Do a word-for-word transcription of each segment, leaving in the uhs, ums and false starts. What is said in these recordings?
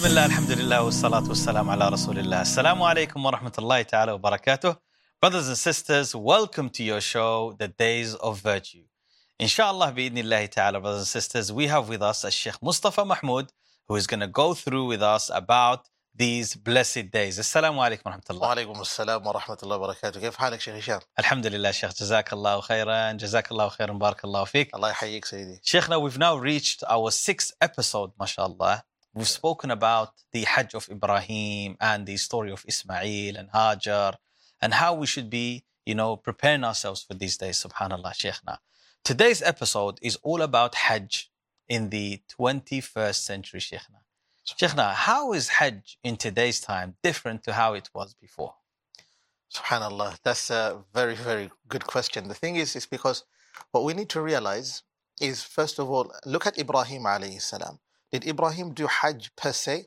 بسم الله الحمد لله والصلاة والسلام على رسول الله. Assalamu alaikum wa rahmatullahi ta'ala wa barakatuh. Brothers and sisters, welcome to your show, The Days of Virtue. Inshallah, bi'idhnillahi ta'ala, brothers and sisters, we have with us a Sheikh Mustafa Mahmoud, who is going to go through with us about these blessed days. Assalamu alaikum wa rahmatullah. وعليكم السلام ورحمة الله وبركاته. كيف حالك شيخ هشام؟ Alhamdulillah, Sheikh. Jazakallahu khairan. Jazakallahu khairan. Barakallahu fiqh. الله يحييك سيدي. Sheikh, now we've now reached our sixth episode, mashallah. We've spoken about the Hajj of Ibrahim and the story of Ismail and Hajar and how we should be, you know, preparing ourselves for these days, subhanallah, Sheikhna. Today's episode is all about Hajj in the twenty-first century, Sheikhna. Sheikhna, how is Hajj in today's time different to how it was before? Subhanallah, that's a very, very good question. The thing is, is because what we need to realize is, first of all, look at Ibrahim alayhi salam. Did Ibrahim do Hajj per se?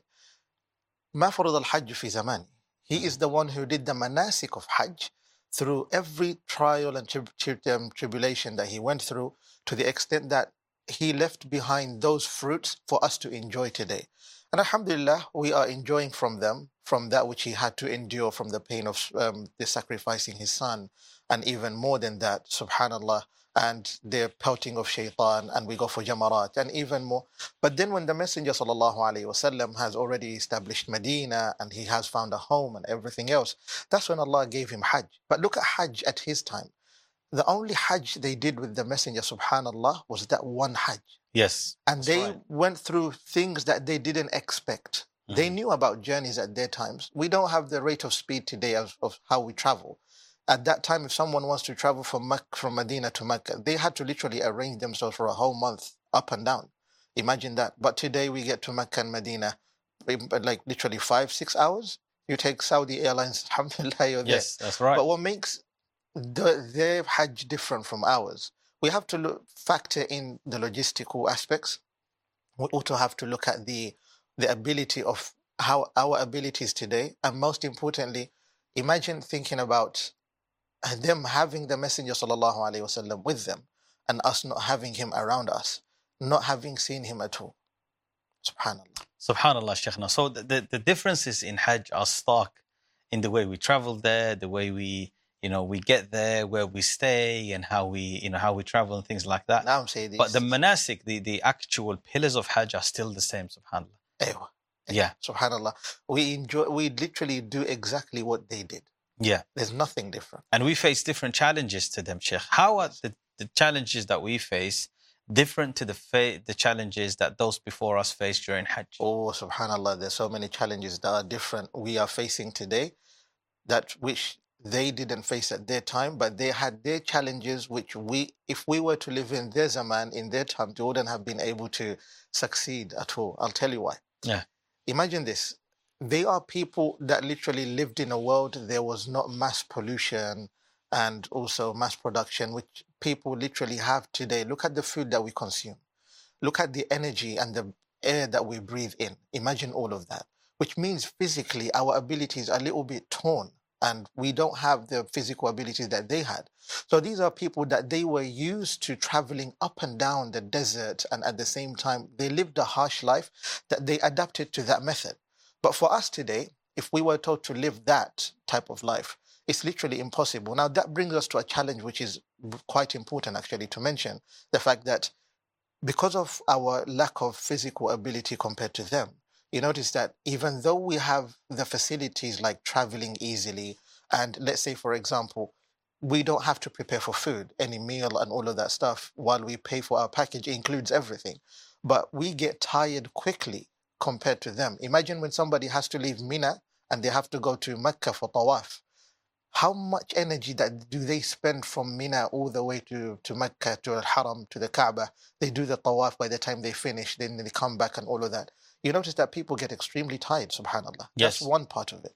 ما فرض الحج في زمانه. He is the one who did the manasik of Hajj through every trial and trib- trib- um, tribulation that he went through, to the extent that he left behind those fruits for us to enjoy today. And alhamdulillah, we are enjoying from them, from that which he had to endure, from the pain of um, the sacrificing his son, and even more than that, subhanallah, and the pelting of shaitan, and we go for jamarat, and even more. But then when the Messenger sallallahu alaihi wasallam has already established Medina, and he has found a home and everything else, that's when Allah gave him Hajj. But look at Hajj at his time. The only Hajj they did with the Messenger, subhanallah, was that one Hajj. Yes. And they right. went through things that they didn't expect. Mm-hmm. They knew about journeys at their times. We don't have the rate of speed today of, of how we travel. At that time, if someone wants to travel from Mecca, from Medina to Mecca, they had to literally arrange themselves for a whole month up and down. Imagine that. But today we get to Mecca and Medina in like literally five, six hours. You take Saudi Airlines, alhamdulillah, you're there. Yes, that's right. But what makes the, their Hajj different from ours, we have to look, factor in the logistical aspects. We also have to look at the the ability of how our abilities today, and most importantly, imagine thinking about them having the Messenger sallallahu alaihi wasallam with them, and us not having him around us, not having seen him at all. Subhanallah. Subhanallah, Sheikhna. So the, the, the differences in Hajj are stark in the way we travel there, the way we, you know, we get there, where we stay, and how we, you know, how we travel and things like that. Now I'm saying this. But the manasik, the, the actual pillars of Hajj are still the same, subhanallah. Ewa. Yeah. Subhanallah. We enjoy, we literally do exactly what they did. Yeah. There's nothing different. And we face different challenges to them, Sheikh. How are the, the challenges that we face different to the fa- the challenges that those before us faced during Hajj? Oh, subhanallah, there's so many challenges that are different we are facing today, that which they didn't face at their time, but they had their challenges which we, if we were to live in their zaman, in their time, they wouldn't have been able to succeed at all. I'll tell you why. Yeah. Imagine this. They are people that literally lived in a world there was not mass pollution and also mass production, which people literally have today. Look at the food that we consume. Look at the energy and the air that we breathe in. Imagine all of that, which means physically our abilities are a little bit torn, and we don't have the physical abilities that they had. So these are people that they were used to traveling up and down the desert, and at the same time, they lived a harsh life that they adapted to that method. But for us today, if we were told to live that type of life, it's literally impossible. Now, that brings us to a challenge which is quite important, actually, to mention. The fact that because of our lack of physical ability compared to them, you notice that even though we have the facilities like traveling easily, and let's say, for example, we don't have to prepare for food, any meal and all of that stuff, while we pay for our package, it includes everything. But we get tired quickly compared to them. Imagine when somebody has to leave Mina and they have to go to Mecca for tawaf. How much energy that do they spend from Mina all the way to, to Mecca, to Al-Haram, to the Kaaba? They do the tawaf. By the time they finish, then they come back and all of that. You notice that people get extremely tired, subhanAllah. Yes. That's one part of it.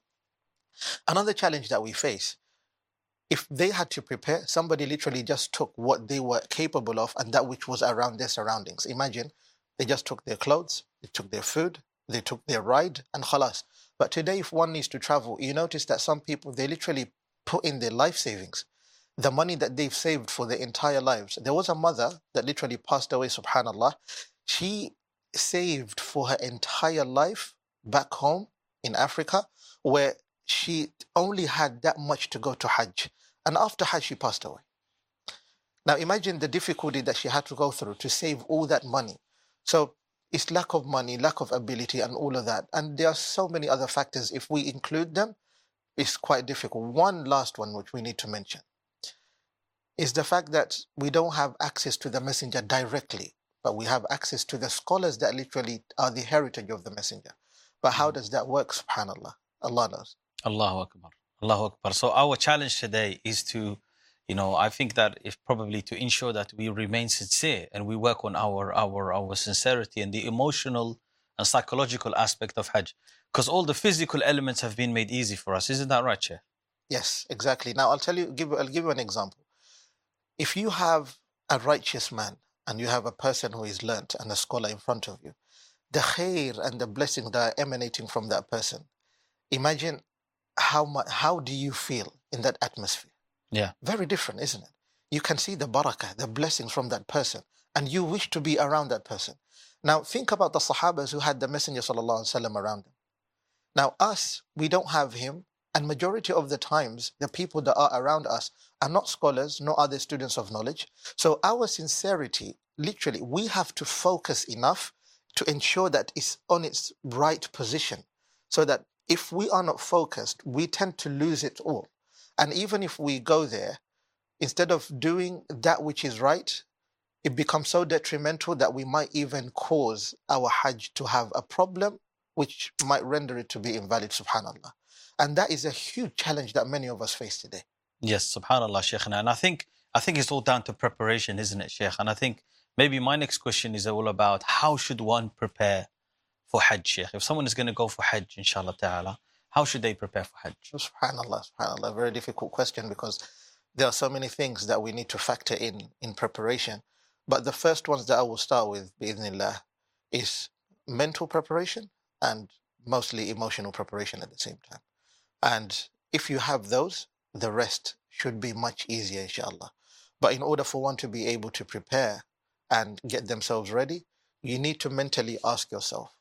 Another challenge that we face, if they had to prepare, somebody literally just took what they were capable of and that which was around their surroundings. Imagine, they just took their clothes, they took their food, they took their ride, and khalas. But today, if one needs to travel, you notice that some people, they literally put in their life savings, the money that they've saved for their entire lives. There was a mother that literally passed away, subhanAllah. She saved for her entire life back home in Africa where she only had that much to go to Hajj. And after Hajj, she passed away. Now imagine the difficulty that she had to go through to save all that money. So it's lack of money, lack of ability, and all of that. And there are so many other factors. If we include them, it's quite difficult. One last one, which we need to mention, is the fact that we don't have access to the messenger directly, but we have access to the scholars that literally are the heritage of the messenger. But how does that work, subhanAllah? Allah knows. Allahu Akbar. Allahu Akbar. So our challenge today is to, you know, I think that if probably to ensure that we remain sincere and we work on our, our, our sincerity and the emotional and psychological aspect of Hajj. Because all the physical elements have been made easy for us. Isn't that right, Sheikh? Yes, exactly. Now I'll tell you, give, I'll give you an example. If you have a righteous man and you have a person who is learnt and a scholar in front of you, the khair and the blessings that are emanating from that person, imagine how much, how do you feel in that atmosphere? Yeah. Very different, isn't it? You can see the barakah, the blessings from that person, and you wish to be around that person. Now think about the Sahabas who had the Messenger sallallahu alaihi wasallam around them. Now us, we don't have him, and majority of the times, the people that are around us are not scholars, nor other students of knowledge. So our sincerity, literally, we have to focus enough to ensure that it's on its right position, so that if we are not focused, we tend to lose it all. And even if we go there, instead of doing that which is right, it becomes so detrimental that we might even cause our Hajj to have a problem, which might render it to be invalid, subhanAllah. And that is a huge challenge that many of us face today. Yes, subhanAllah, Shaykhna. And I think, I think it's all down to preparation, isn't it, Shaykh? And I think maybe my next question is all about how should one prepare for Hajj, Shaykh? If someone is going to go for Hajj, inshallah ta'ala, how should they prepare for Hajj? Subhanallah, subhanallah. Very difficult question because there are so many things that we need to factor in in preparation. But the first ones that I will start with, bi'idhnillah, is mental preparation and mostly emotional preparation at the same time. And if you have those, the rest should be much easier, inshallah. But in order for one to be able to prepare and get themselves ready, you need to mentally ask yourself,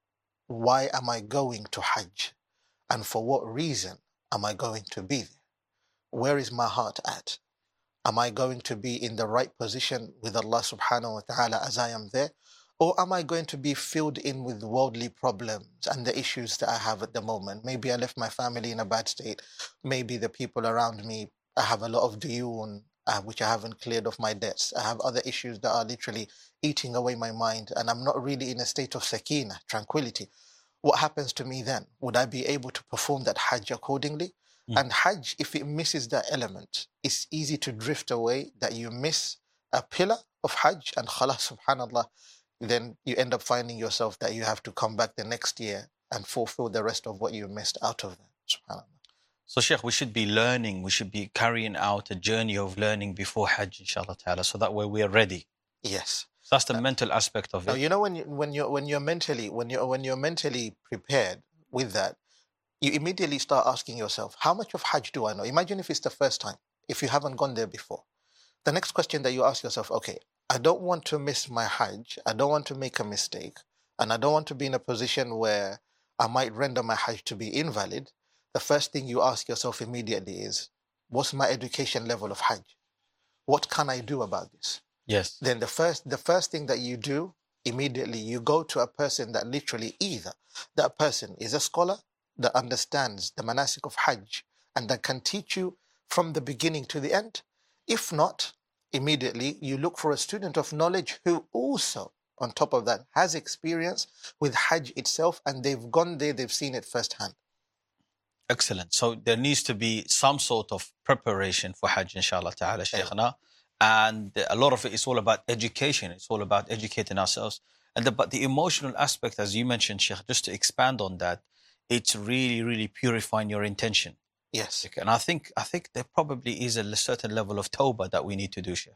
why am I going to Hajj? And for what reason am I going to be there? Where is my heart at? Am I going to be in the right position with Allah subhanahu wa ta'ala as I am there? Or am I going to be filled in with worldly problems and the issues that I have at the moment? Maybe I left my family in a bad state. Maybe the people around me, I have a lot of duyun, uh, which I haven't cleared off my debts. I have other issues that are literally eating away my mind, and I'm not really in a state of sakina, tranquility. What happens to me then? Would I be able to perform that Hajj accordingly? Mm. And Hajj, if it misses that element, it's easy to drift away, that you miss a pillar of Hajj, and khalas, subhanallah, then you end up finding yourself that you have to come back the next year and fulfill the rest of what you missed out of that. SubhanAllah. So, Sheikh, we should be learning, we should be carrying out a journey of learning before Hajj, inshallah ta'ala, so that way we are ready. Yes. So that's the uh, mental aspect of it. Now, you know, when you when you're when you're mentally when you're when you're mentally prepared with that, you immediately start asking yourself, how much of Hajj do I know? Imagine if it's the first time, if you haven't gone there before. The next question that you ask yourself, okay, I don't want to miss my Hajj, I don't want to make a mistake, and I don't want to be in a position where I might render my Hajj to be invalid. The first thing you ask yourself immediately is, what's my education level of Hajj? What can I do about this? Yes. Then the first the first thing that you do, immediately you go to a person that literally either that person is a scholar that understands the manasik of Hajj and that can teach you from the beginning to the end. If not, immediately you look for a student of knowledge who also, on top of that, has experience with Hajj itself, and they've gone there, they've seen it firsthand. Excellent. So there needs to be some sort of preparation for Hajj, inshallah ta'ala, Shaykhna. And a lot of it is all about education. It's all about educating ourselves. And the, but the emotional aspect, as you mentioned, Sheikh, just to expand on that, it's really, really purifying your intention. Yes. And I think I think there probably is a certain level of tawbah that we need to do, Sheikh.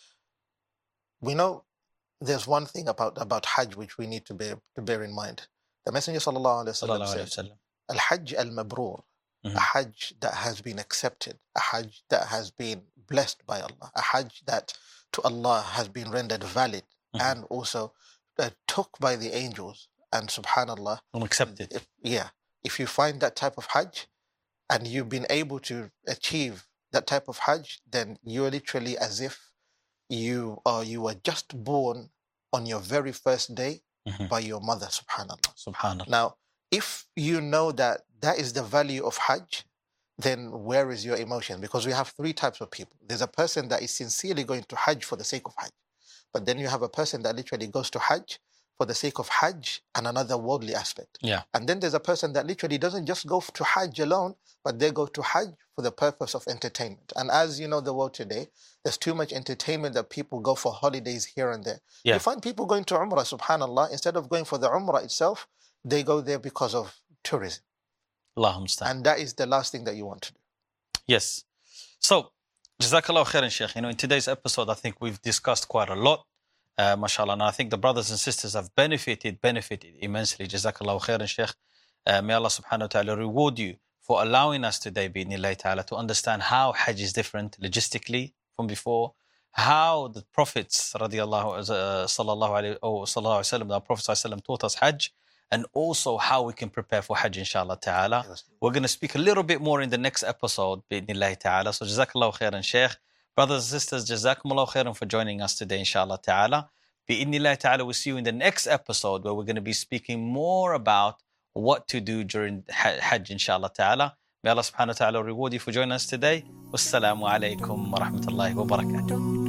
We know there's one thing about, about Hajj which we need to bear, to bear in mind. The Messenger sallallahu alaihi wasallam said, Al-Hajj al-Mabrur, mm-hmm. a Hajj that has been accepted, a Hajj that has been blessed by Allah, a Hajj that to Allah has been rendered valid, mm-hmm. and also uh, took by the angels and subhanallah, Unaccepted. if, yeah, if you find that type of Hajj and you've been able to achieve that type of Hajj, then you're literally as if you are you were just born on your very first day Mhm. by your mother, subhanallah. Subhanallah. Now, if you know that that is the value of Hajj, then where is your emotion? Because we have three types of people. There's a person that is sincerely going to Hajj for the sake of Hajj. But then you have a person that literally goes to Hajj for the sake of Hajj and another worldly aspect. Yeah. And then there's a person that literally doesn't just go to Hajj alone, but they go to Hajj for the purpose of entertainment. And as you know, the world today, there's too much entertainment that people go for holidays here and there. Yeah. You find people going to Umrah, subhanallah, instead of going for the Umrah itself, they go there because of tourism. Allahumma musta'an. And that is the last thing that you want to do. Yes. So, Jazakallah khairan, Sheikh. You know, in today's episode, I think we've discussed quite a lot, uh, mashallah. And I think the brothers and sisters have benefited, benefited immensely. Jazakallah khairan, Sheikh. Uh, may Allah subhanahu wa ta'ala reward you for allowing us today, bi'idhnillahi ta'ala, to understand how Hajj is different logistically from before, how the prophets, radiallahu, uh, sallallahu alayhi, oh, sallallahu alayhi wa sallam, the Prophet sallallahu alayhi wa sallam taught us Hajj, and also how we can prepare for Hajj, inshallah ta'ala. Yes. We're going to speak a little bit more in the next episode, bi'idhnillahi ta'ala. So, Jazakallahu khairan, Sheikh. Brothers and sisters, Jazakumullahu khairan for joining us today, inshallah ta'ala. Bi'idhnillahi ta'ala, we'll see you in the next episode where we're going to be speaking more about what to do during Hajj, inshallah ta'ala. May Allah subhanahu wa ta'ala reward you for joining us today. Wassalamu alaikum wa rahmatullahi wa barakatuh.